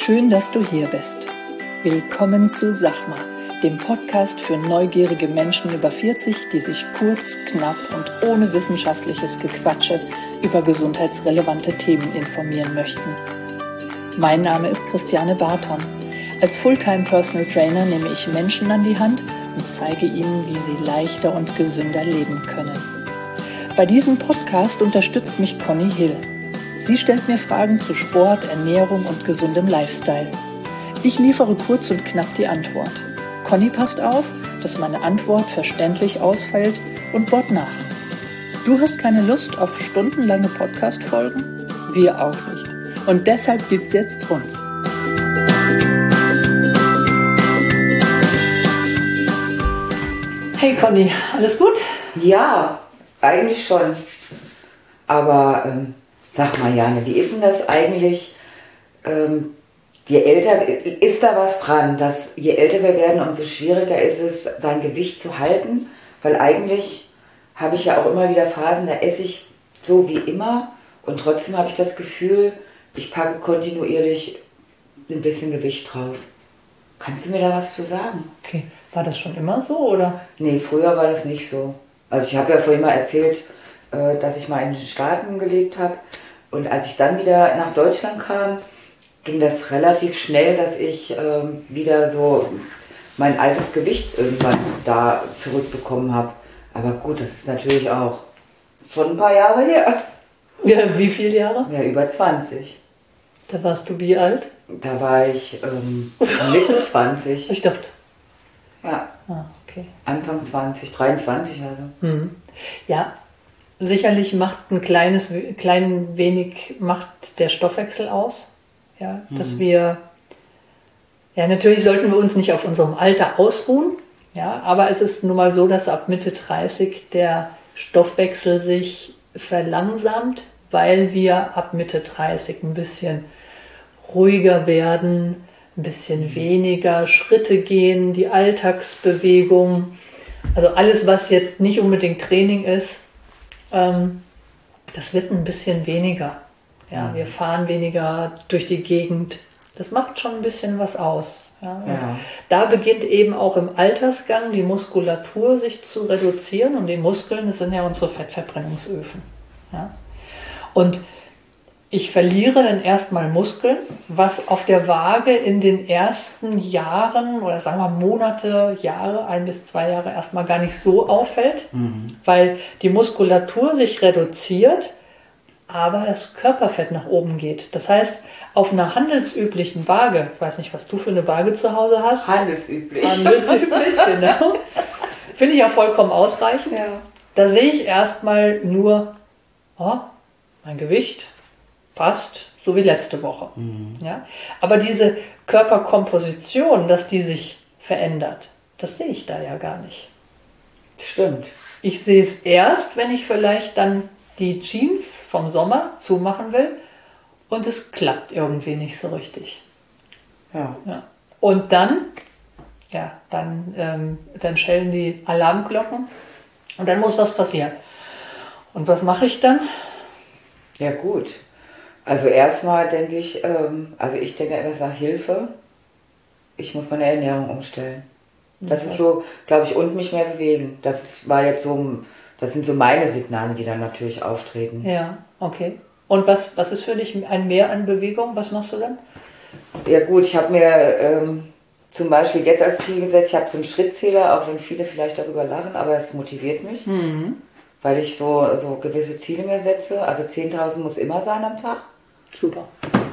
Schön, dass du hier bist. Willkommen zu Sachma, dem Podcast für neugierige Menschen über 40, die sich kurz, knapp und ohne wissenschaftliches Gequatsche über gesundheitsrelevante Themen informieren möchten. Mein Name ist Christiane Barton. Als Fulltime Personal Trainer nehme ich Menschen an die Hand und zeige ihnen, wie sie leichter und gesünder leben können. Bei diesem Podcast unterstützt mich Conny Hill. Sie stellt mir Fragen zu Sport, Ernährung und gesundem Lifestyle. Ich liefere kurz und knapp die Antwort. Conny passt auf, dass meine Antwort verständlich ausfällt und bohrt nach. Du hast keine Lust auf stundenlange Podcast-Folgen? Wir auch nicht. Und deshalb gibt's jetzt uns. Hey Conny, alles gut? Ja, eigentlich schon. Aber sag mal, Jane, wie ist denn das eigentlich? Je älter, ist da was dran, dass je älter wir werden, umso schwieriger ist es, sein Gewicht zu halten? Weil eigentlich habe ich ja auch immer wieder Phasen, da esse ich so wie immer und trotzdem habe ich das Gefühl, ich packe kontinuierlich ein bisschen Gewicht drauf. Kannst du mir da was zu sagen? Okay, war das schon immer so, oder? Nee, früher war das nicht so. Also ich habe ja vorhin mal erzählt, dass ich mal in den Staaten gelebt habe. Und als ich dann wieder nach Deutschland kam, ging das relativ schnell, dass ich wieder so mein altes Gewicht irgendwann da zurückbekommen habe. Aber gut, das ist natürlich auch schon ein paar Jahre her. Ja, wie viele Jahre? Ja, über 20. Da warst du wie alt? Da war ich Mitte 20. Ich dachte. Ja. Ah, okay. Anfang 20, 23 also. Ja, sicherlich macht ein klein wenig macht der Stoffwechsel aus. Ja, dass wir, ja, natürlich sollten wir uns nicht auf unserem Alter ausruhen. Ja, aber es ist nun mal so, dass ab Mitte 30 der Stoffwechsel sich verlangsamt, weil wir ab Mitte 30 ein bisschen ruhiger werden, ein bisschen weniger Schritte gehen, die Alltagsbewegung, also alles, was jetzt nicht unbedingt Training ist, das wird ein bisschen weniger. Ja, wir fahren weniger durch die Gegend. Das macht schon ein bisschen was aus. Ja, Ja. Da beginnt eben auch im Altersgang die Muskulatur sich zu reduzieren. Und die Muskeln, das sind ja unsere Fettverbrennungsöfen. Ja. Und ich verliere dann erstmal Muskeln, was auf der Waage in den ersten Jahren oder sagen wir Monate, Jahre, 1 bis 2 Jahre erstmal gar nicht so auffällt, weil die Muskulatur sich reduziert, aber das Körperfett nach oben geht. Das heißt, auf einer handelsüblichen Waage, ich weiß nicht, was du für eine Waage zu Hause hast. Handelsüblich. Handelsüblich, genau. Finde ich auch vollkommen ausreichend. Ja. Da sehe ich erstmal nur, mein Gewicht passt, so wie letzte Woche. Ja? Aber diese Körperkomposition, dass die sich verändert, das sehe ich da ja gar nicht. Stimmt. Ich sehe es erst, wenn ich vielleicht dann die Jeans vom Sommer zumachen will und es klappt irgendwie nicht so richtig. Ja. Ja. Und dann schellen die Alarmglocken und dann muss was passieren. Und was mache ich dann? Ja gut. Also erstmal denke ich, ich denke etwas nach Hilfe. Ich muss meine Ernährung umstellen. Das ist so, glaube ich, und mich mehr bewegen. Das sind so meine Signale, die dann natürlich auftreten. Ja, okay. Und was ist für dich ein Mehr an Bewegung? Was machst du dann? Ja gut, ich habe mir zum Beispiel jetzt als Ziel gesetzt, ich habe so einen Schrittzähler, auch wenn viele vielleicht darüber lachen, aber es motiviert mich, weil ich so gewisse Ziele mir setze. Also 10.000 muss immer sein am Tag. Super.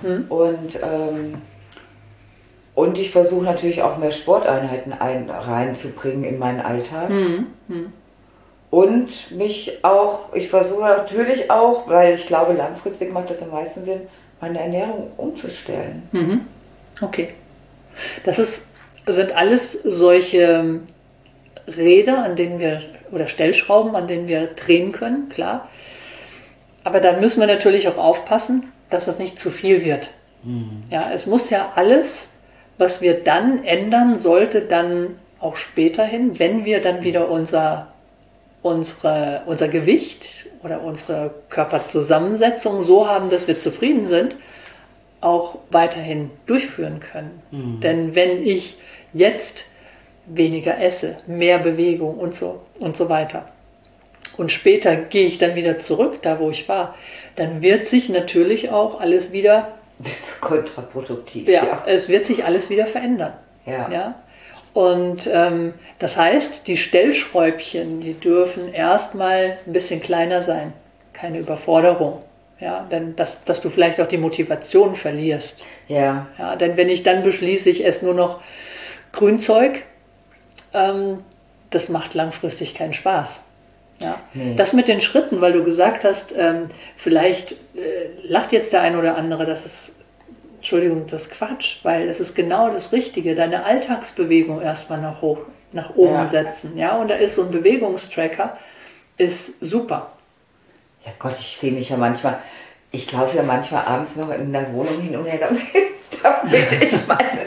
Und ich versuche natürlich auch mehr Sporteinheiten reinzubringen in meinen Alltag. Und ich versuche natürlich auch, weil ich glaube, langfristig macht das am meisten Sinn, meine Ernährung umzustellen. Okay. Sind alles solche Räder, oder Stellschrauben, an denen wir drehen können, klar. Aber da müssen wir natürlich auch aufpassen, dass es nicht zu viel wird. Ja, es muss ja alles, was wir dann ändern, sollte dann auch später hin, wenn wir dann wieder unser Gewicht oder unsere Körperzusammensetzung so haben, dass wir zufrieden sind, auch weiterhin durchführen können. Denn wenn ich jetzt weniger esse, mehr Bewegung und so weiter und später gehe ich dann wieder zurück, da wo ich war, dann wird sich natürlich auch alles wieder... Das ist kontraproduktiv. Ja, es wird sich alles wieder verändern. Ja? Und das heißt, die Stellschräubchen, die dürfen erstmal ein bisschen kleiner sein. Keine Überforderung. Ja? Denn dass du vielleicht auch die Motivation verlierst. Ja. Ja, denn wenn ich dann beschließe, ich esse nur noch Grünzeug, das macht langfristig keinen Spaß. Ja? Nee. Das mit den Schritten, weil du gesagt hast, vielleicht lacht jetzt der ein oder andere, das ist Quatsch, weil es ist genau das Richtige, deine Alltagsbewegung erstmal nach oben setzen. Ja? Und da ist so ein Bewegungstracker, ist super. Ja Gott, ich sehe mich ja manchmal, ich laufe ja manchmal abends noch in der Wohnung hin und her, damit ich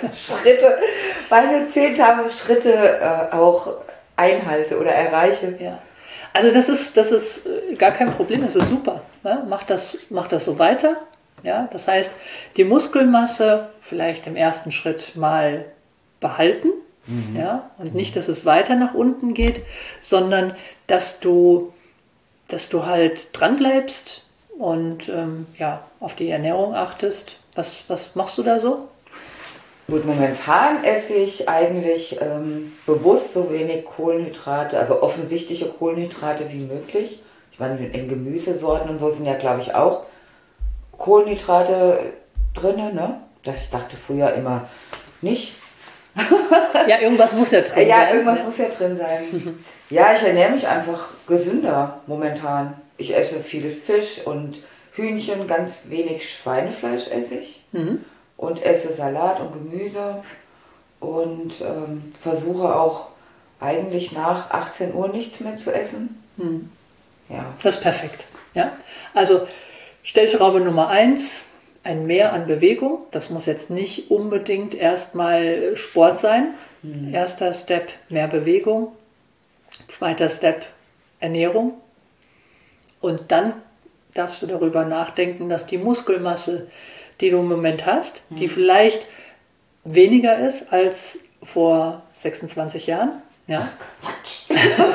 meine 10.000 Schritte auch einhalte oder erreiche. Ja. Also das ist gar kein Problem, das ist super. Ja? Mach das so weiter. Ja? Das heißt, die Muskelmasse vielleicht im ersten Schritt mal behalten. Ja? Und nicht, dass es weiter nach unten geht, sondern dass du halt dran bleibst und auf die Ernährung achtest. Was machst du da so? Gut, momentan esse ich eigentlich bewusst so wenig Kohlenhydrate, also offensichtliche Kohlenhydrate wie möglich. Ich meine, in Gemüsesorten und so sind ja, glaube ich, auch Kohlenhydrate drin, ne? Ich dachte früher immer nicht. Ja, irgendwas muss ja drin sein. Ja, irgendwas muss ja drin sein. Ja, ich ernähre mich einfach gesünder momentan. Ich esse viel Fisch und Hühnchen, ganz wenig Schweinefleisch esse ich. Und esse Salat und Gemüse und versuche auch eigentlich nach 18 Uhr nichts mehr zu essen. Ja. Das ist perfekt. Ja? Also Stellschraube Nummer 1, ein Mehr an Bewegung. Das muss jetzt nicht unbedingt erstmal Sport sein. Erster Step, mehr Bewegung. Zweiter Step, Ernährung. Und dann darfst du darüber nachdenken, dass die Muskelmasse, die du im Moment hast, die vielleicht weniger ist als vor 26 Jahren, ja? Quatsch.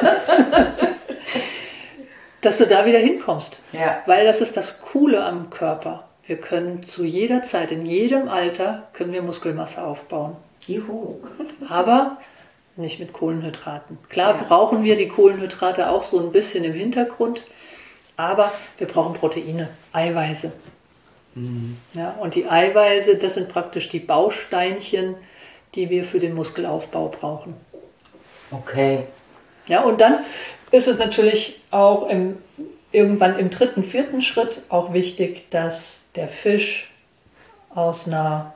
Dass du da wieder hinkommst. Ja. Weil das ist das Coole am Körper. Wir können zu jeder Zeit, in jedem Alter, können wir Muskelmasse aufbauen. Juhu. Aber nicht mit Kohlenhydraten. Klar brauchen wir die Kohlenhydrate auch so ein bisschen im Hintergrund, aber wir brauchen Proteine, Eiweiße. Ja, und die Eiweiße, das sind praktisch die Bausteinchen, die wir für den Muskelaufbau brauchen. Okay. Ja, und dann ist es natürlich auch irgendwann im 3., 4. Schritt auch wichtig, dass der Fisch aus einer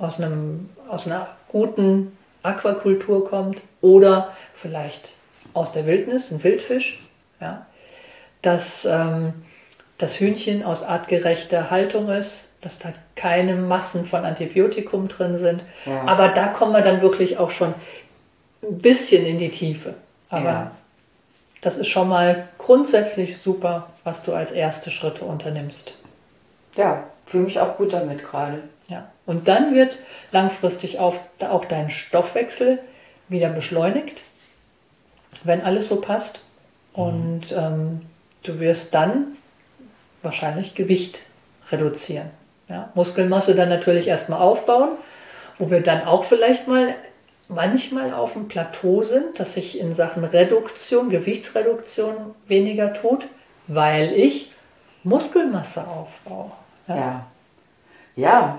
guten Aquakultur kommt oder vielleicht aus der Wildnis, ein Wildfisch. Ja, dass das Hühnchen aus artgerechter Haltung ist, dass da keine Massen von Antibiotikum drin sind. Ja. Aber da kommen wir dann wirklich auch schon ein bisschen in die Tiefe. Aber das ist schon mal grundsätzlich super, was du als erste Schritte unternimmst. Ja, fühle mich auch gut damit gerade. Ja. Und dann wird langfristig auch dein Stoffwechsel wieder beschleunigt, wenn alles so passt. Und du wirst dann wahrscheinlich Gewicht reduzieren. Ja? Muskelmasse dann natürlich erstmal aufbauen, wo wir dann auch vielleicht manchmal auf dem Plateau sind, dass sich in Sachen Gewichtsreduktion weniger tut, weil ich Muskelmasse aufbaue. Ja.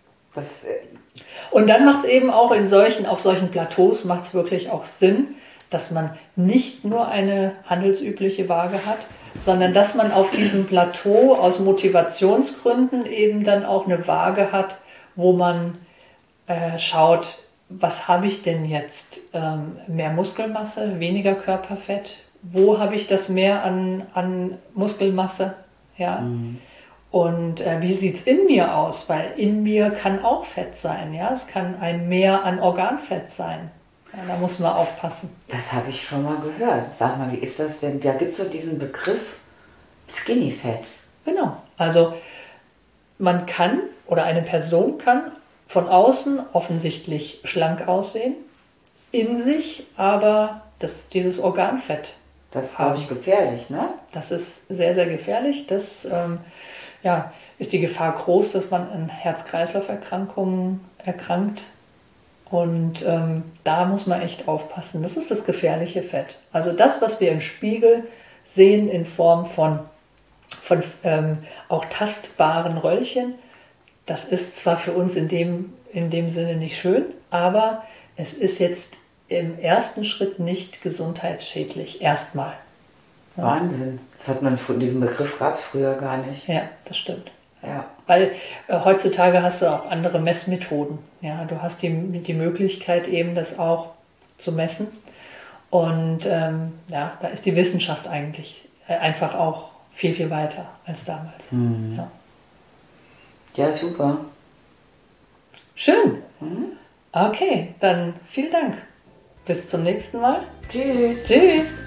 Und dann macht es eben auch auf solchen Plateaus macht es wirklich auch Sinn, dass man nicht nur eine handelsübliche Waage hat, sondern dass man auf diesem Plateau aus Motivationsgründen eben dann auch eine Waage hat, wo man schaut, was habe ich denn jetzt? Mehr Muskelmasse, weniger Körperfett? Wo habe ich das mehr an Muskelmasse? Ja. Und wie sieht es in mir aus? Weil in mir kann auch Fett sein. Ja? Es kann ein Mehr an Organfett sein. Ja, da muss man aufpassen. Das habe ich schon mal gehört. Sag mal, wie ist das denn? Da gibt es so diesen Begriff Skinny Fat. Genau. Also man kann oder eine Person kann von außen offensichtlich schlank aussehen, in sich aber dieses Organfett. Das ist, glaube ich, gefährlich, ne? Das ist sehr, sehr gefährlich. Das ist die Gefahr groß, dass man an Herz-Kreislauf-Erkrankungen erkrankt. Und da muss man echt aufpassen. Das ist das gefährliche Fett. Also das, was wir im Spiegel sehen in Form von auch tastbaren Röllchen, das ist zwar für uns in dem Sinne nicht schön, aber es ist jetzt im ersten Schritt nicht gesundheitsschädlich. Erstmal. Ja. Wahnsinn. Diesen Begriff gab es früher gar nicht. Ja, das stimmt. Ja. Weil heutzutage hast du auch andere Messmethoden. Ja, du hast die Möglichkeit eben das auch zu messen. Und da ist die Wissenschaft eigentlich einfach auch viel, viel weiter als damals. Mhm. Ja, super. Schön. Okay, dann vielen Dank. Bis zum nächsten Mal. Tschüss. Tschüss.